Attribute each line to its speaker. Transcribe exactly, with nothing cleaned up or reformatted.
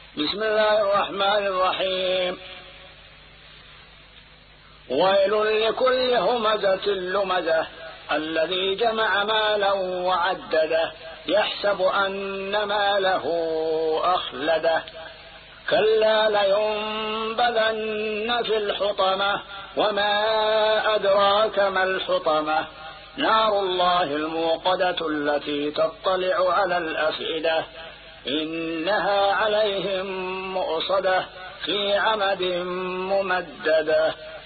Speaker 1: بسم الله الرحمن الرحيم. ويل لكل همزة لمزة الذي جمع مالا وعدده يحسب أن ماله أخلده كلا لينبذن في الحطمة وما أدراك ما الحطمة نار الله الموقدة التي تطلع على الأفئدة إنها عليهم مؤصدة في عمد ممددة.